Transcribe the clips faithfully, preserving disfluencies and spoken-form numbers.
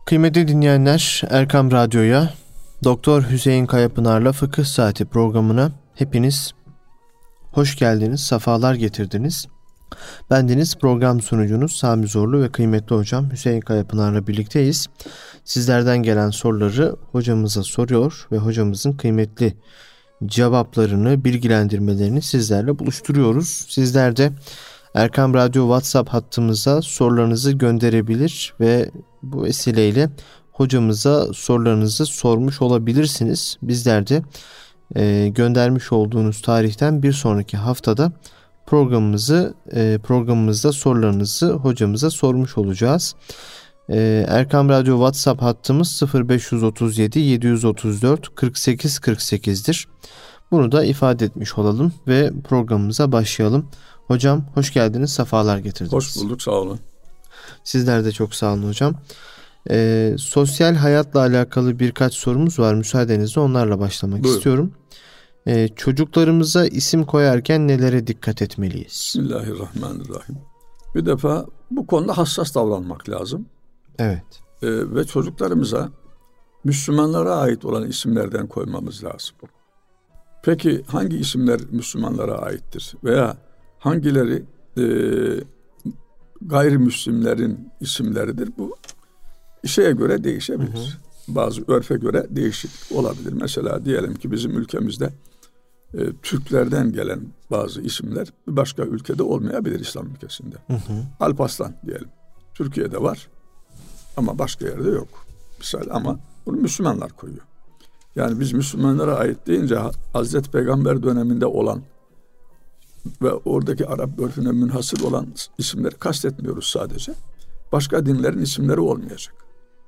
Kıymetli dinleyenler, Erkam Radyo'ya, Doktor Hüseyin Kayapınar'la Fıkıh Saati programına hepiniz hoş geldiniz, sefalar getirdiniz. Bendeniz program sunucunuz Sami Zorlu ve kıymetli hocam Hüseyin Kayapınar'la birlikteyiz. Sizlerden gelen soruları hocamıza soruyor ve hocamızın kıymetli cevaplarını, bilgilendirmelerini sizlerle buluşturuyoruz. Sizler de Erkam Radyo WhatsApp hattımıza sorularınızı gönderebilir ve bu vesileyle hocamıza sorularınızı sormuş olabilirsiniz. Bizler de e, göndermiş olduğunuz tarihten bir sonraki haftada programımızı e, programımızda sorularınızı hocamıza sormuş olacağız. E, Erkam Radyo WhatsApp hattımız sıfır beş otuz yedi yedi otuz dört kırk sekiz kırk sekiz'dir. Bunu da ifade etmiş olalım ve programımıza başlayalım. Hocam hoş geldiniz, sefalar getirdiniz. Hoş bulduk, sağ olun. Sizler de çok sağ olun hocam. Ee, sosyal hayatla alakalı birkaç sorumuz var. Müsaadenizle onlarla başlamak Buyurun. istiyorum. Ee, çocuklarımıza isim koyarken nelere dikkat etmeliyiz? Bismillahirrahmanirrahim. Bir defa bu konuda hassas davranmak lazım. Evet. Ee, ve çocuklarımıza Müslümanlara ait olan isimlerden koymamız lazım. Peki hangi isimler Müslümanlara aittir? Veya hangileri e, gayrimüslimlerin isimleridir? Bu şeye göre değişebilir. Hı hı. Bazı örfe göre değişiklik olabilir. Mesela diyelim ki bizim ülkemizde e, Türklerden gelen bazı isimler bir başka ülkede olmayabilir, İslam ülkesinde. Hı hı. Alparslan diyelim. Türkiye'de var ama başka yerde yok. Misal, ama bunu Müslümanlar koyuyor. Yani biz Müslümanlara ait deyince Hazreti Peygamber döneminde olan ve oradaki Arap örfüne münhasır olan isimleri kastetmiyoruz sadece. Başka dinlerin isimleri olmayacak.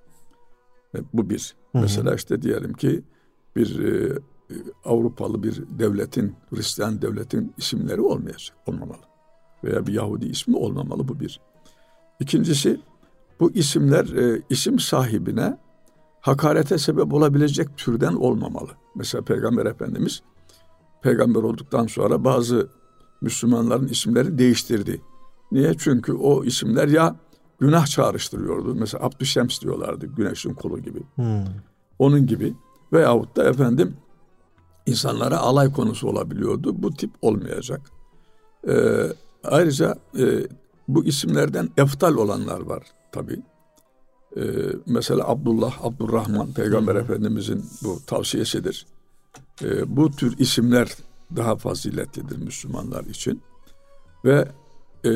Ve bu bir. Hı hı. Mesela işte diyelim ki bir e, Avrupalı bir devletin, Hristiyan devletin isimleri olmayacak, olmamalı. Veya bir Yahudi ismi olmamalı, bu bir. İkincisi, bu isimler e, isim sahibine hakarete sebep olabilecek türden olmamalı. Mesela Peygamber Efendimiz peygamber olduktan sonra bazı Müslümanların isimlerini değiştirdi. Niye? Çünkü o isimler ya günah çağrıştırıyordu. Mesela Abdüşşems diyorlardı, güneşin kolu gibi. Hmm. Onun gibi. Veyahut da efendim insanlara alay konusu olabiliyordu. Bu tip olmayacak. Ee, ayrıca e, bu isimlerden eftal olanlar var tabii. Ee, mesela Abdullah, Abdurrahman Peygamber hmm. Efendimizin bu tavsiyesidir. Ee, bu tür isimler daha faziletlidir Müslümanlar için. Ve e,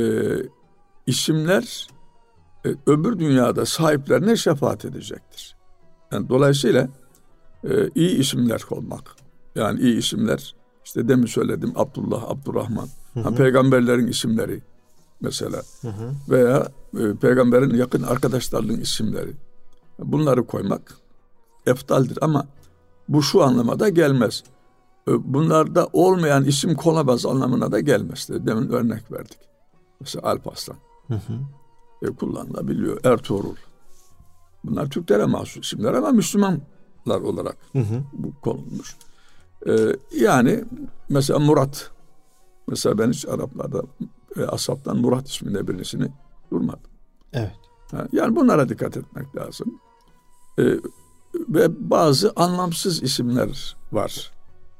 isimler e, öbür dünyada sahiplerine şefaat edecektir. Yani dolayısıyla e, iyi isimler olmak. Yani iyi isimler, işte demin söyledim, Abdullah, Abdurrahman. Hı hı. Ha, peygamberlerin isimleri mesela. Hı hı. Veya e, peygamberin yakın arkadaşlarının isimleri. Bunları koymak eftaldir ama bu şu anlamada gelmez. Bunlarda olmayan isim konamaz anlamına da gelmez. Demin örnek verdik. Mesela Alparslan. Hı hı. E, kullanılabiliyor. Ertuğrul. Bunlar Türklere mahsus isimler ama Müslümanlar olarak hı hı. bu konulmuş. E, yani mesela Murat. Mesela ben hiç Araplarda e, Asap'tan Murat isminde birisini durmadım. Evet. Ha, yani bunlara dikkat etmek lazım. E, ve bazı anlamsız isimler var.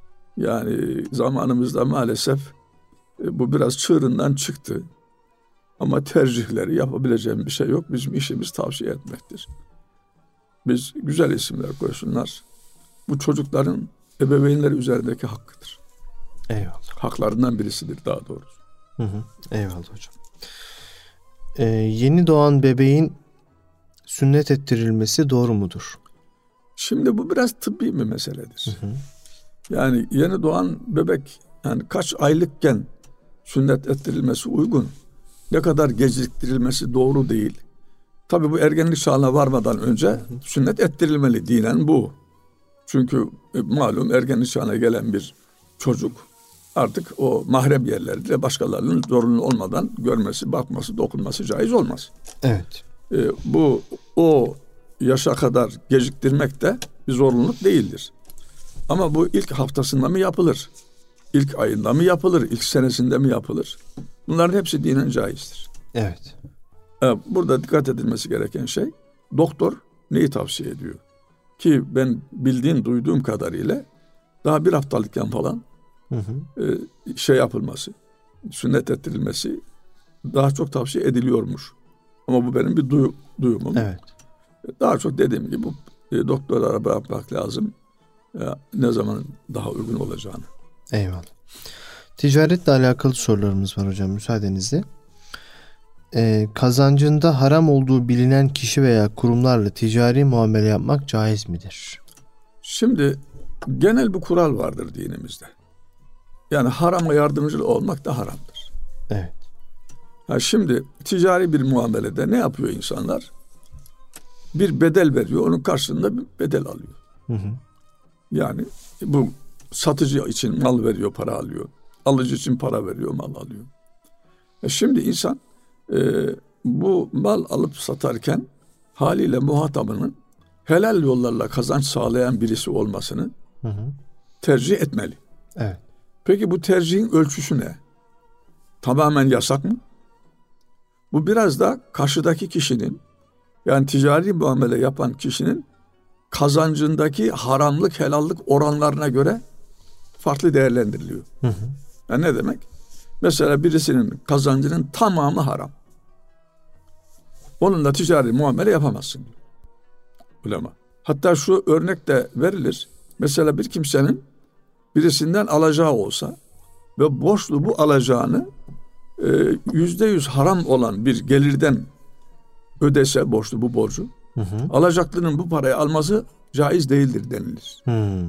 Yani zamanımızda maalesef e, bu biraz çığırından çıktı. Ama tercihleri yapabileceğim bir şey yok. Bizim işimiz tavsiye etmektir. Biz güzel isimler koysunlar. Bu çocukların ebeveynleri üzerindeki hakkıdır. Eyvallah. Haklarından birisidir daha doğrusu. Hı hı. Eyvallah hocam. Ee, yeni doğan bebeğin sünnet ettirilmesi doğru mudur? Şimdi bu biraz tıbbi bir meseledir. Hı hı. Yani yeni doğan bebek yani kaç aylıkken sünnet ettirilmesi uygun. Ne kadar geciktirilmesi doğru değil. Tabii bu ergenlik çağına varmadan önce hı hı. sünnet ettirilmeli, dinen bu. Çünkü e, malum ergenlik çağına gelen bir çocuk artık o mahrem yerlerde başkalarının zorunlu olmadan görmesi, bakması, dokunması caiz olmaz. Evet. E, bu o yaşa kadar geciktirmek de bir zorunluluk değildir. Ama bu ilk haftasında mı yapılır? İlk ayında mı yapılır? İlk senesinde mi yapılır? Bunların hepsi dinen caizdir. Evet. E, burada dikkat edilmesi gereken şey, doktor neyi tavsiye ediyor? Ki ben bildiğim, duyduğum kadarıyla daha bir haftalıkken falan hı hı. E, şey yapılması, sünnet ettirilmesi daha çok tavsiye ediliyormuş. Ama bu benim bir duy, duyumum. Evet. Daha çok dediğim gibi bu e, doktorlara bırakmak lazım. E, ne zaman daha uygun olacağını. Eyvallah. Ticaretle alakalı sorularımız var hocam, müsaadenizle. Ee, kazancında haram olduğu bilinen kişi veya kurumlarla ticari muamele yapmak caiz midir? Şimdi genel bir kural vardır dinimizde. Yani harama yardımcı olmak da haramdır. Evet. Ha şimdi ticari bir muamelede ne yapıyor insanlar? Bir bedel veriyor, onun karşılığında bir bedel alıyor. Hı hı. Yani bu satıcı için mal veriyor, para alıyor. Alıcı için para veriyor, mal alıyor. E şimdi insan e, bu mal alıp satarken haliyle muhatabının helal yollarla kazanç sağlayan birisi olmasını hı hı. tercih etmeli. Evet. Peki bu tercihin ölçüsü ne? Tamamen yasak mı? Bu biraz da karşıdaki kişinin, yani ticari muamele yapan kişinin kazancındaki haramlık, helallik oranlarına göre farklı değerlendiriliyor. Hı hı. Yani ne demek? Mesela birisinin kazancının tamamı haram. Onunla ticari muamele yapamazsın. Ulema. Hatta şu örnek de verilir. Mesela bir kimsenin birisinden alacağı olsa ve borçlu bu alacağını yüzde yüz haram olan bir gelirden ödese borçlu bu borcu, hı hı. alacaklının bu parayı alması caiz değildir denilir. Hı.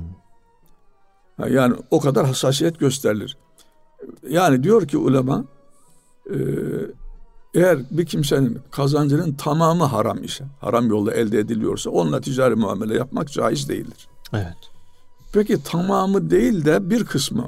Yani o kadar hassasiyet gösterilir. Yani diyor ki ulema, e, eğer bir kimsenin kazancının tamamı haram ise, haram yolla elde ediliyorsa onunla ticari muamele yapmak caiz değildir. Evet. Peki tamamı değil de bir kısmı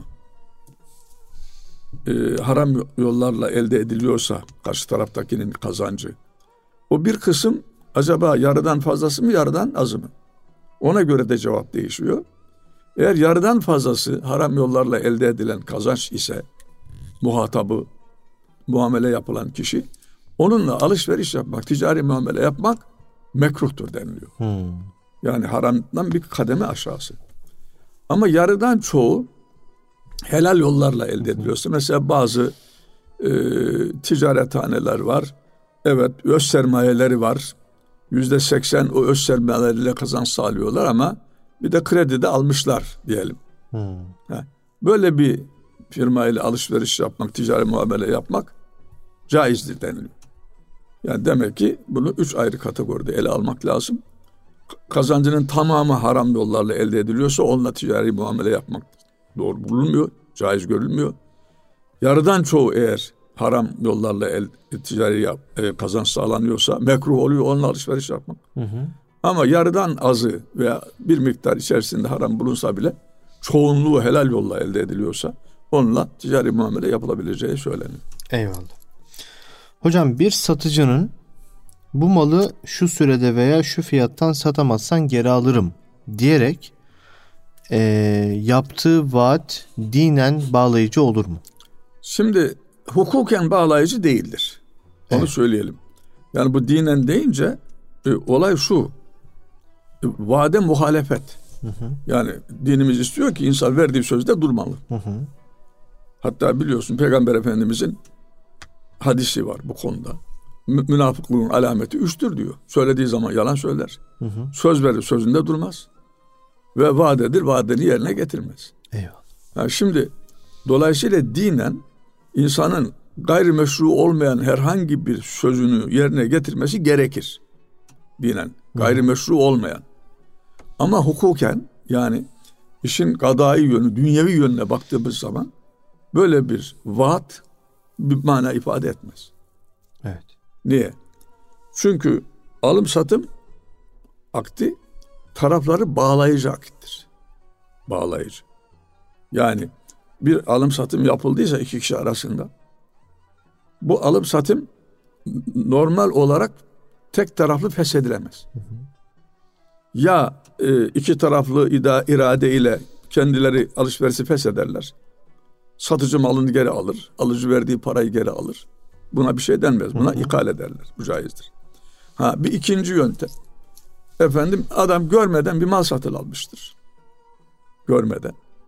e, haram yollarla elde ediliyorsa karşı taraftakinin kazancı, o bir kısım acaba yarıdan fazlası mı, yarıdan azı mı? Ona göre de cevap değişiyor. Eğer yarıdan fazlası haram yollarla elde edilen kazanç ise muhatabı, muamele yapılan kişi, onunla alışveriş yapmak, ticari muamele yapmak mekruhtur deniliyor. Hmm. Yani haramdan bir kademe aşağısı. Ama yarıdan çoğu helal yollarla elde ediliyorsa, mesela bazı e, ticarethaneler var. Evet, öz sermayeleri var. Yüzde seksen o öz sermayeleriyle kazanç sağlıyorlar ama bir de kredi de almışlar diyelim. Hmm. Böyle bir firma ile alışveriş yapmak, ticari muamele yapmak caizdir deniliyor. Yani demek ki bunu üç ayrı kategoride ele almak lazım. Kazancının tamamı haram yollarla elde ediliyorsa onunla ticari muamele yapmak doğru bulunmuyor, caiz görülmüyor. Yarıdan çoğu eğer haram yollarla el, ticari yap, e, kazanç sağlanıyorsa mekruh oluyor, onunla alışveriş yapmak. Hı hı. Ama yarıdan azı veya bir miktar içerisinde haram bulunsa bile çoğunluğu helal yolla elde ediliyorsa onunla ticari muamele yapılabileceği söyleniyor. Eyvallah. Hocam, bir satıcının bu malı şu sürede veya şu fiyattan satamazsan geri alırım diyerek e, yaptığı vaat dinen bağlayıcı olur mu? Şimdi hukuken bağlayıcı değildir. Onu evet. söyleyelim. Yani bu dinen deyince e, olay şu. E, vaade muhalefet. Hı hı. Yani dinimiz istiyor ki insan verdiği sözde durmalı. Hı hı. Hatta biliyorsun Peygamber Efendimizin hadisi var bu konuda. Mü- münafıklığın alameti üçtür diyor. Söylediği zaman yalan söyler. Hı hı. Söz verir, sözünde durmaz. Ve vaadedir, vaadini yerine getirmez. Eyvallah. Yani şimdi dolayısıyla dinen insanın gayrimeşru olmayan herhangi bir sözünü yerine getirmesi gerekir. Dinen. Gayrimeşru olmayan. Ama hukuken, yani işin kadai yönü, dünyevi yönüne baktığımız zaman böyle bir vaat bir mana ifade etmez. Evet. Niye? Çünkü alım satım akdi tarafları bağlayıcı akittir. Bağlayıcı. Yani bir alım satım yapıldıysa iki kişi arasında, bu alım satım normal olarak tek taraflı feshedilemez. Hı hı. Ya e, iki taraflı ida, irade ile kendileri alışverişi feshederler. Satıcı malını geri alır, alıcı verdiği parayı geri alır. Buna bir şey denmez. Buna hı hı. ikale ederler. Bu caizdir. Ha, bir ikinci yöntem. efendim adam görmeden bir mal satın almıştır. Görmeden.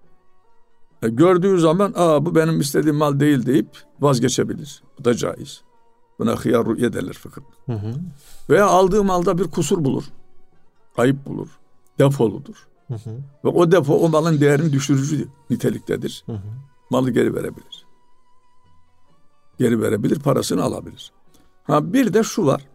E, gördüğü zaman aa bu benim istediğim mal değil deyip vazgeçebilir. Bu da caiz. Buna hıyar ru'ye derler fıkıhta. Hı hı. Veya aldığı malda bir kusur bulur. Ayıp bulur. Defoludur. Hı hı. Ve o defo o malın değerini düşürücü niteliktedir. Hı hı. Malı geri verebilir. Geri verebilir, parasını alabilir. Ha bir de şu var.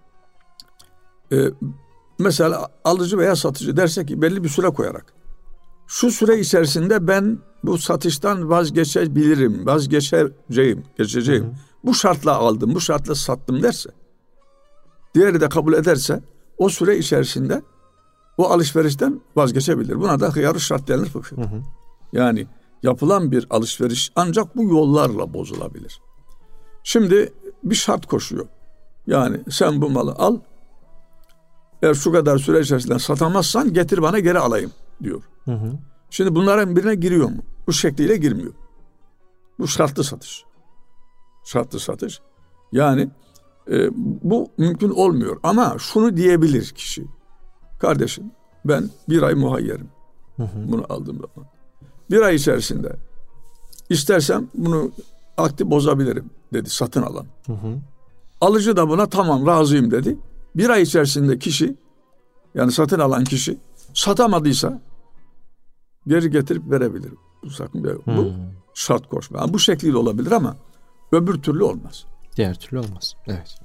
Ee, mesela alıcı veya satıcı derse ki belli bir süre koyarak şu süre içerisinde ben bu satıştan vazgeçebilirim, vazgeçeceğim, geçeceğim. Hı hı. Bu şartla aldım, bu şartla sattım derse, diğeri de kabul ederse o süre içerisinde o alışverişten vazgeçebilir. Buna da hıyar-ı şart denir fıkıh. Yani yapılan bir alışveriş ancak bu yollarla bozulabilir. Şimdi bir şart koşuyor. Yani sen bu malı al, eğer şu kadar süre içerisinde satamazsan getir bana geri alayım diyor. Hı hı. Şimdi bunların birine giriyor mu? Bu şekliyle girmiyor. Bu şartlı satış. Şartlı satış. Yani e, bu mümkün olmuyor. Ama şunu diyebilir kişi. Kardeşim ben bir ay muhayyerim. Hı hı. Bunu aldığım zaman. Bir ay içerisinde istersem bunu akdi bozabilirim dedi satın alan. Hı hı. Alıcı da buna tamam razıyım dedi. Bir ay içerisinde kişi yani satın alan kişi satamadıysa geri getirip verebilir. Bu, sakın, hmm. bu şart koşma. Yani bu şekliyle olabilir ama öbür türlü olmaz. Diğer türlü olmaz. Evet.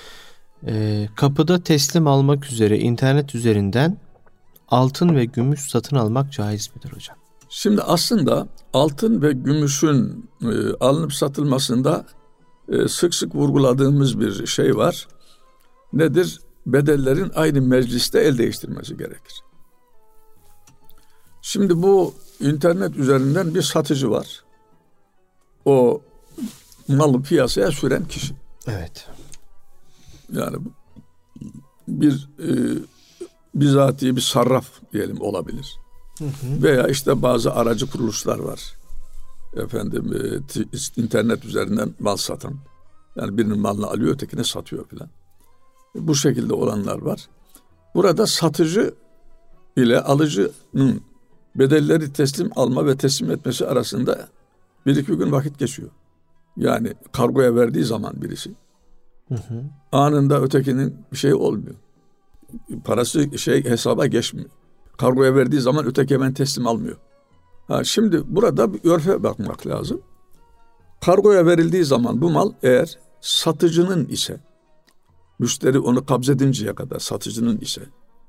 Ee, kapıda teslim almak üzere internet üzerinden altın ve gümüş satın almak caiz midir hocam? Şimdi aslında altın ve gümüşün e, alınıp satılmasında e, sık sık vurguladığımız bir şey var. Nedir? Bedellerin aynı mecliste el değiştirmesi gerekir. Şimdi bu internet üzerinden bir satıcı var. O malı piyasaya süren kişi. Evet. Yani bir e, bizatihi bir sarraf diyelim olabilir. Hı hı. Veya işte bazı aracı kuruluşlar var. Efendim e, t- internet üzerinden mal satan. Yani birinin malını alıyor, ötekine satıyor filan. Bu şekilde olanlar var. Burada satıcı ile alıcının bedelleri teslim alma ve teslim etmesi arasında bir iki gün vakit geçiyor. Yani kargoya verdiği zaman birisi hı hı. anında ötekinin bir şey olmuyor. Parası şey hesaba geçmiyor. Kargoya verdiği zaman öteki hemen teslim almıyor. Ha, şimdi burada bir örfe bakmak lazım. Kargoya verildiği zaman bu mal eğer satıcının ise, müşteri onu kabzedinceye kadar satıcının ise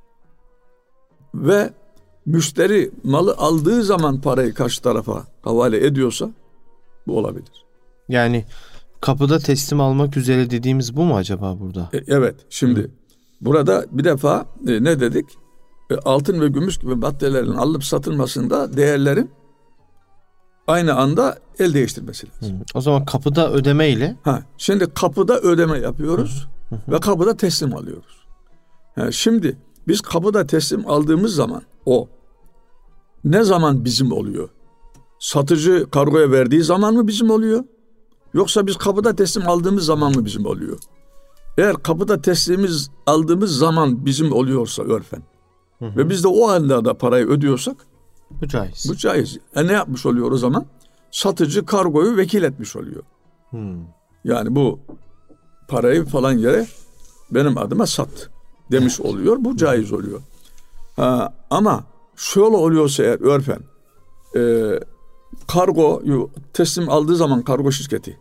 ve müşteri malı aldığı zaman parayı karşı tarafa havale ediyorsa bu olabilir. Yani kapıda teslim almak üzere dediğimiz bu mu acaba burada? E, evet. Şimdi Hı. burada bir defa e, ne dedik? E, altın ve gümüş gibi maddelerin alınıp satılmasında değerlerin aynı anda el değiştirmesi lazım. Hı. O zaman kapıda ödeme ile? Ha, şimdi kapıda ödeme yapıyoruz hı hı. ve kapıda teslim alıyoruz. Ha, şimdi biz kapıda teslim aldığımız zaman o ne zaman bizim oluyor? Satıcı kargoya verdiği zaman mı bizim oluyor? Yoksa biz kapıda teslim aldığımız zaman mı bizim oluyor? Eğer kapıda teslimiz aldığımız zaman bizim oluyorsa örfen hı hı. ve biz de o anda da parayı ödüyorsak bu caiz. Bu caiz. E ne yapmış oluyor o zaman? Satıcı kargoyu vekil etmiş oluyor. Hmm. Yani bu parayı falan yere benim adıma sat demiş evet. oluyor. Bu caiz oluyor. Ha, ama şöyle oluyorsa eğer örfen e, kargoyu teslim aldığı zaman kargo şirketi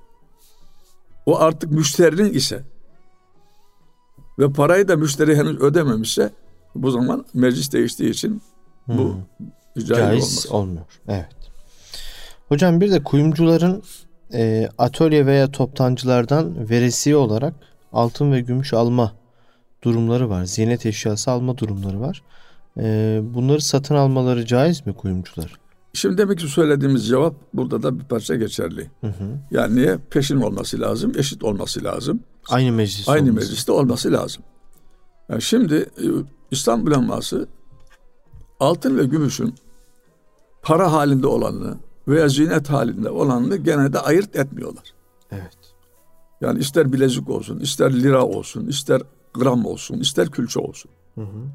o artık müşterinin ise ve parayı da müşteri henüz ödememişse bu zaman meclis değiştiği için bu hmm. caiz, caiz olmuyor. Evet. Hocam bir de kuyumcuların e, atölye veya toptancılardan veresiye olarak altın ve gümüş alma durumları var. Ziynet eşyası alma durumları var. E, bunları satın almaları caiz mi kuyumcular? Şimdi demek ki söylediğimiz cevap burada da bir parça geçerli. Hı hı. Yani niye? Peşin olması lazım, eşit olması lazım. Aynı meclis Aynı olması. mecliste olması lazım. Yani şimdi İslam uleması altın ve gümüşün para halinde olanını veya zinet halinde olanını gene de ayırt etmiyorlar. Evet. Yani ister bilezik olsun, ister lira olsun, ister gram olsun, ister külçe olsun. Hı hı.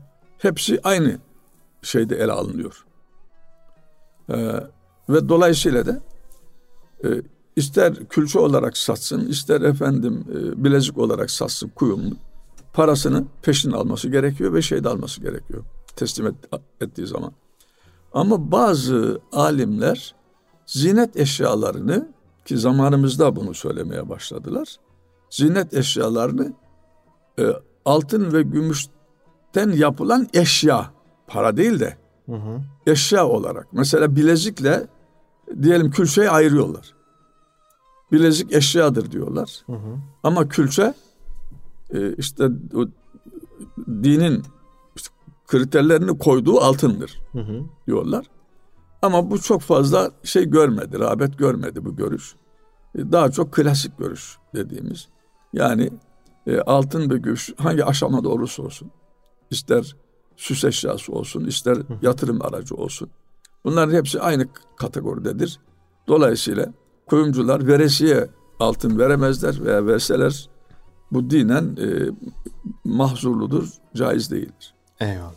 hepsi aynı şeyde ele alınıyor. Ee, ve dolayısıyla da e, ister külçe olarak satsın, ister efendim e, bilezik olarak satsın kuyumlu, parasını peşin alması gerekiyor ve şeyde alması gerekiyor teslim et, ettiği zaman. Ama bazı alimler zinet eşyalarını, ki zamanımızda bunu söylemeye başladılar, zinet eşyalarını e, altın ve gümüşten yapılan eşya, para değil de hı hı. eşya olarak. Mesela bilezikle diyelim külçeyi ayırıyorlar. Bilezik eşyadır diyorlar. Hı hı. Ama külçe e, işte o dinin işte kriterlerini koyduğu altındır hı hı. diyorlar. Ama bu çok fazla şey görmedi, rağbet görmedi bu görüş. E, daha çok klasik görüş dediğimiz. Yani e, altın ve gümüş hangi aşamada olursa olsun, ister süs eşyası olsun, ister hı. yatırım aracı olsun. Bunların hepsi aynı kategoridedir. Dolayısıyla kuyumcular veresiye altın veremezler veya verseler bu dinen e, mahzurludur, caiz değildir. Eyvallah.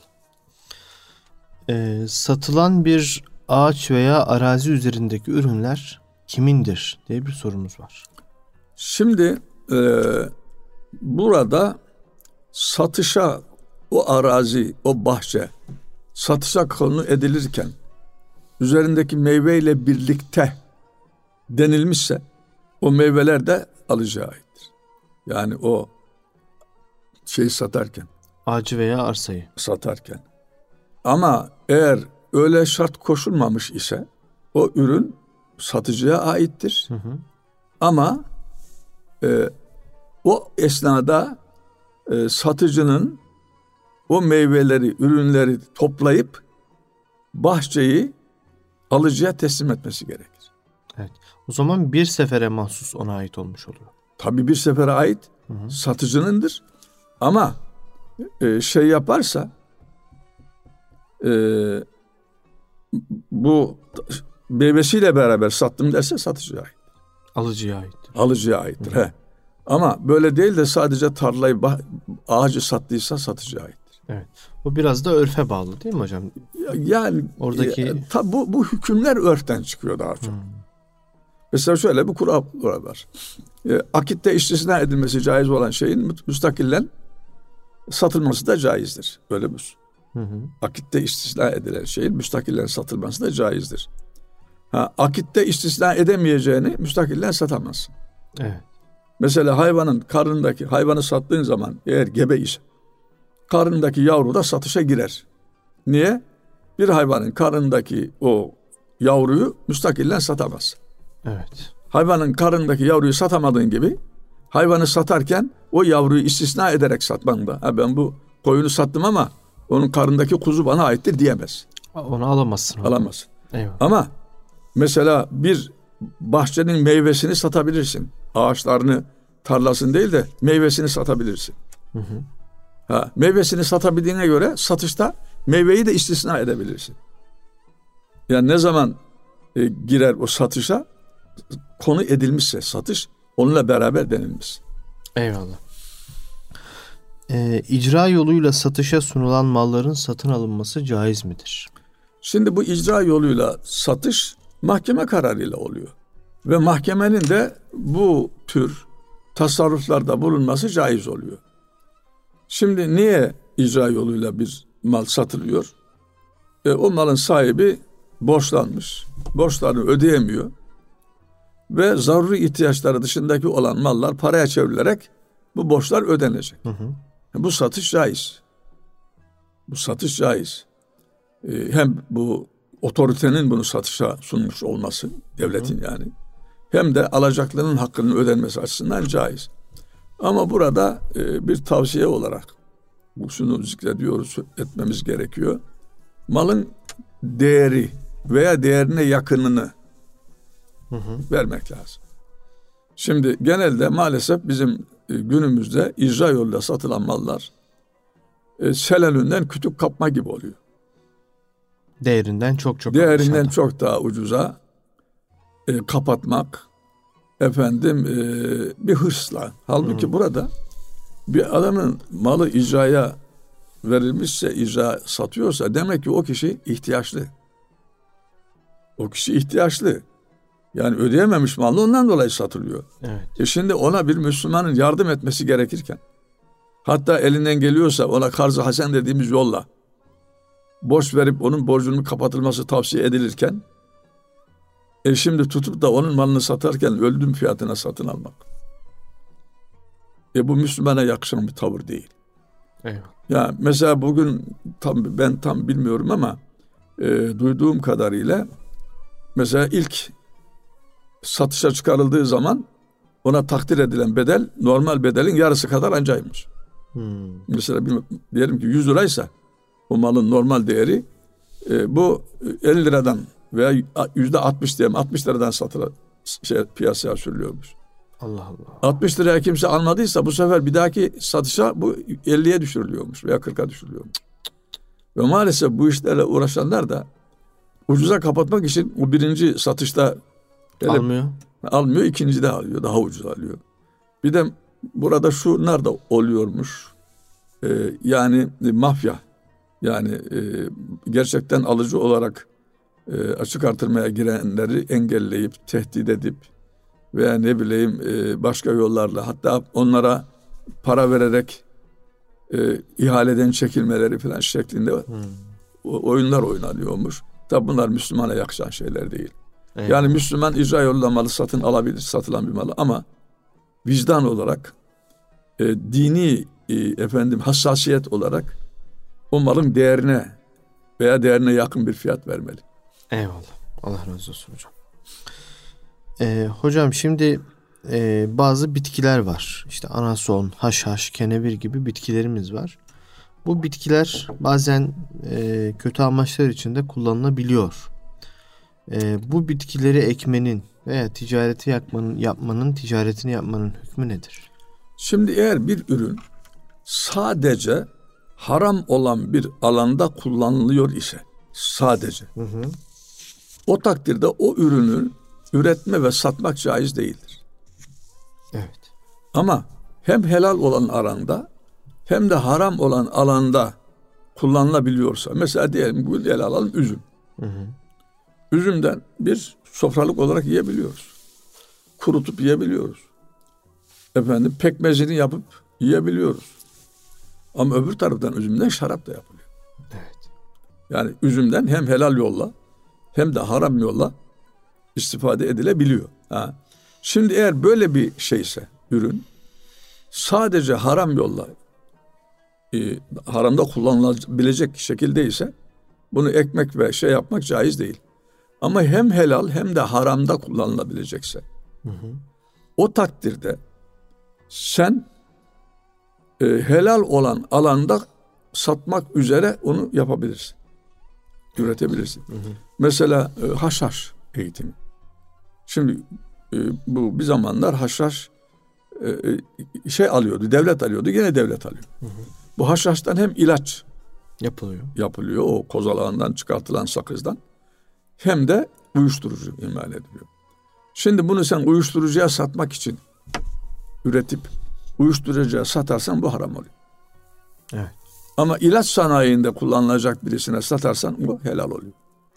Ee, satılan bir ağaç veya arazi üzerindeki ürünler kimindir diye bir sorumuz var. Şimdi e, burada satışa o arazi, o bahçe satışa konu edilirken üzerindeki meyveyle birlikte denilmişse o meyveler de alıcıya aittir. Yani o şeyi satarken, ağacı veya arsayı satarken. Ama eğer öyle şart koşulmamış ise o ürün satıcıya aittir. Hı hı. Ama e, o esnada e, satıcının o meyveleri, ürünleri toplayıp bahçeyi alıcıya teslim etmesi gerekir. Evet. O zaman bir sefere mahsus ona ait olmuş oluyor. Tabii bir sefere ait, hı hı. satıcınındır. Ama e, şey yaparsa e, bu meyvesiyle beraber sattım derse satıcıya ait. Alıcıya aittir. Alıcıya aittir. He. Ama böyle değil de sadece tarlayı, ağacı sattıysa satıcıya aittir. Evet. Bu biraz da örfe bağlı değil mi hocam? Yani oradaki e, ta, bu, bu hükümler örften çıkıyor daha çok. Hmm. Mesela şöyle bir kural var. E, akitte istisna edilmesi caiz olan şeyin müstakillen satılması da caizdir. Böyle bir. Hı hı. Akitte istisna edilen şeyin müstakillen satılması da caizdir. Ha, akitte istisna edemeyeceğini müstakillen satamazsın. Evet. Mesela hayvanın karnındaki, hayvanı sattığın zaman eğer gebe ise karnındaki yavru da satışa girer. Niye? Bir hayvanın karnındaki o yavruyu müstakillen satamazsın. Evet. Hayvanın karnındaki yavruyu satamadığın gibi hayvanı satarken o yavruyu istisna ederek satman da. Ha, ben bu koyunu sattım ama onun karnındaki kuzu bana aittir diyemez. Onu alamazsın. Alamazsın. Eyvallah. Ama mesela bir bahçenin meyvesini satabilirsin. Ağaçlarını, tarlasını değil de meyvesini satabilirsin. Hı hı. Ha, meyvesini satabildiğine göre satışta meyveyi de istisna edebilirsin. Yani ne zaman e, girer o satışa? Konu edilmişse satış onunla beraber denilmiş. Eyvallah. Ee, icra yoluyla satışa sunulan malların satın alınması caiz midir? Şimdi bu icra yoluyla satış mahkeme kararıyla oluyor. Ve mahkemenin de bu tür tasarruflarda bulunması caiz oluyor. Şimdi niye icra yoluyla bir mal satılıyor? E, o malın sahibi borçlanmış. Borçlarını ödeyemiyor. Ve zaruri ihtiyaçları dışındaki olan mallar paraya çevrilerek bu borçlar ödenecek. Hı hı. Bu satış caiz. Bu satış caiz. Ee, hem bu otoritenin bunu satışa sunmuş olması, devletin hı hı. yani, hem de alacaklının hakkının ödenmesi açısından caiz. Ama burada e, bir tavsiye olarak bu şunu zikrediyoruz, etmemiz gerekiyor. Malın değeri veya değerine yakınını Hı hı. vermek lazım. Şimdi genelde maalesef bizim e, günümüzde icra yoluyla satılan mallar e, sel önünden kütük kapma gibi oluyor. Değerinden çok çok değerinden aşağıda. Çok daha ucuza e, kapatmak efendim e, bir hırsla. Halbuki hı hı. burada bir adamın malı icraya verilmişse, icra satıyorsa demek ki o kişi ihtiyaçlı. O kişi ihtiyaçlı. Yani ödeyememiş malını ondan dolayı satılıyor. Evet. E şimdi ona bir Müslümanın yardım etmesi gerekirken, hatta elinden geliyorsa ona karz-ı hasen dediğimiz yolla borç verip onun borcunun kapatılması tavsiye edilirken, e şimdi tutup da onun malını satarken öldüm fiyatına satın almak. E bu Müslümana yakışan bir tavır değil. Eyvallah. Ya mesela bugün tam ben tam bilmiyorum ama e, duyduğum kadarıyla mesela ilk satışa çıkarıldığı zaman ona takdir edilen bedel normal bedelin yarısı kadar ancaymış. Hmm. Mesela bir, diyelim ki yüz liraysa o malın normal değeri e, bu elli liradan veya yüzde altmış diyelim altmış liradan satılan şey, piyasaya sürülüyormuş. Allah Allah. altmış liraya kimse almadıysa bu sefer bir dahaki satışa bu elliye düşürülüyormuş veya kırka düşürülüyormuş. Ve maalesef bu işlerle uğraşanlar da ucuza kapatmak için o birinci satışta almıyor. Almıyor, ikinci de alıyor. Daha ucuz alıyor. Bir de burada şunlar da oluyormuş. Ee, yani e, mafya. Yani e, gerçekten alıcı olarak e, açık artırmaya girenleri engelleyip, tehdit edip veya ne bileyim e, başka yollarla hatta onlara para vererek e, ihaleden çekilmeleri falan şeklinde hmm. oyunlar oynanıyormuş. Tabi bunlar Müslümana yakışan şeyler değil. Evet. Yani Müslüman icra yoluyla malı satın alabilir, satılan bir malı ama vicdan olarak e, dini e, efendim hassasiyet olarak o malın değerine veya değerine yakın bir fiyat vermeli. Eyvallah. Allah razı olsun hocam. Ee, hocam şimdi e, bazı bitkiler var. İşte anason, haşhaş, kenevir gibi bitkilerimiz var. Bu bitkiler bazen e, kötü amaçlar için de kullanılabiliyor. E, bu bitkileri ekmenin veya ticareti yapmanın, yapmanın, ticaretini yapmanın hükmü nedir? Şimdi eğer bir ürün sadece haram olan bir alanda kullanılıyor ise, sadece hı hı. o takdirde o ürünü üretme ve satmak caiz değildir. Evet. Ama hem helal olan alanda hem de haram olan alanda kullanılabiliyorsa, mesela diyelim bu ele alalım üzüm. Hı hı. Üzümden bir sofralık olarak yiyebiliyoruz. Kurutup yiyebiliyoruz. Efendim pekmezini yapıp yiyebiliyoruz. Ama öbür taraftan üzümden şarap da yapılıyor. Evet. Yani üzümden hem helal yolla hem de haram yolla istifade edilebiliyor. Ha. Şimdi eğer böyle bir şeyse ürün sadece haram yolla e, haramda kullanılabilecek şekildeyse bunu ekmek ve şey yapmak caiz değil. Ama hem helal hem de haramda kullanılabilecekse hı hı. o takdirde sen e, helal olan alanda satmak üzere onu yapabilirsin. Üretebilirsin. Hı hı. Mesela e, haşhaş eğitimi. Şimdi e, bu bir zamanlar haşhaş e, şey alıyordu, devlet alıyordu, yine devlet alıyor. Hı hı. Bu haşhaştan hem ilaç yapılıyor. Yapılıyor o kozalağından çıkartılan sakızdan. Hem de uyuşturucu imal ediliyor. Şimdi bunu sen uyuşturucuya satmak için üretip uyuşturucuya satarsan bu haram oluyor. Evet. Ama ilaç sanayinde kullanılacak birisine satarsan bu helal oluyor.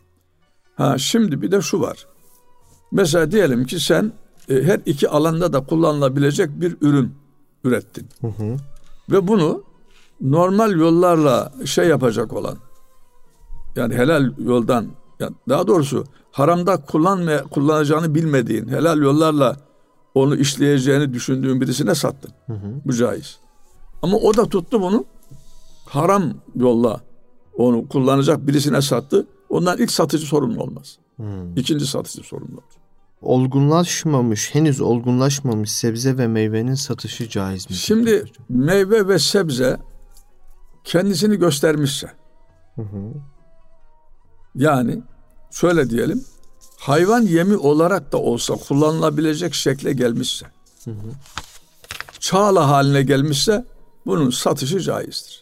Ha şimdi bir de şu var. Mesela diyelim ki sen e, her iki alanda da kullanılabilecek bir ürün ürettin. Hı hı. Ve bunu normal yollarla şey yapacak olan, yani helal yoldan, yani daha doğrusu haramda kullanmaya, kullanacağını bilmediğin helal yollarla onu işleyeceğini düşündüğün birisine sattın. Hı hı. Bu caiz. Ama o da tuttu bunu haram yolla onu kullanacak birisine sattı. Ondan ilk satıcı sorumlu olmaz. Hmm. İkinci satıcı sorumlu olur. Olgunlaşmamış, henüz olgunlaşmamış sebze ve meyvenin satışı caiz mi? Şimdi meyve ve sebze kendisini göstermişse, hı hı. yani şöyle diyelim, hayvan yemi olarak da olsa kullanılabilecek şekle gelmişse, hı hı. çağla haline gelmişse bunun satışı caizdir.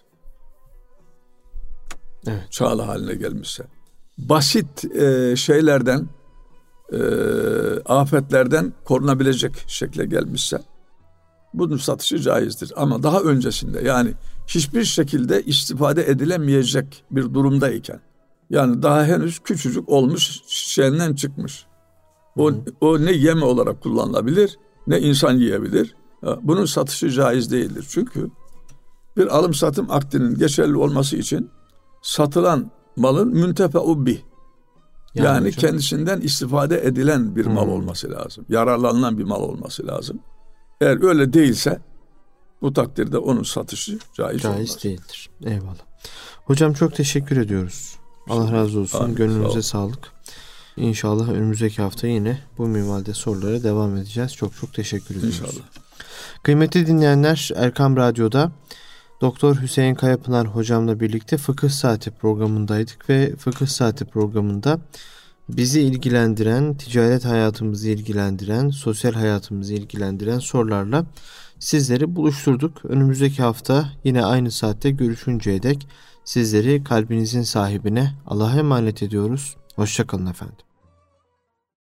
Evet. Çağla haline gelmişse. Basit e, şeylerden, e, afetlerden korunabilecek şekle gelmişse bunun satışı caizdir. Ama daha öncesinde, yani hiçbir şekilde istifade edilemeyecek bir durumdayken, yani daha henüz küçücük olmuş, şişenden çıkmış. O, o ne yeme olarak kullanılabilir, ne insan yiyebilir. Bunun satışı caiz değildir. Çünkü bir alım satım akdinin geçerli olması için satılan malın müntefe'u bih, yani, yani kendisinden istifade edilen bir hmm. mal olması lazım. Yararlanılan bir mal olması lazım. Eğer öyle değilse bu takdirde onun satışı caiz, caiz olmaz. değildir. Eyvallah. Hocam çok teşekkür ediyoruz. Allah razı olsun. Amin. Gönlünüze sağ sağlık. İnşallah önümüzdeki hafta yine bu minvalde sorulara devam edeceğiz. Çok çok teşekkür ediyoruz. İnşallah. Kıymetli dinleyenler, Erkam Radyo'da Doktor Hüseyin Kayapınar hocamla birlikte Fıkıh Saati programındaydık ve Fıkıh Saati programında bizi ilgilendiren, ticaret hayatımızı ilgilendiren, sosyal hayatımızı ilgilendiren sorularla sizleri buluşturduk. Önümüzdeki hafta yine aynı saatte görüşünceye dek sizleri kalbinizin sahibine Allah'a emanet ediyoruz. Hoşça kalın efendim.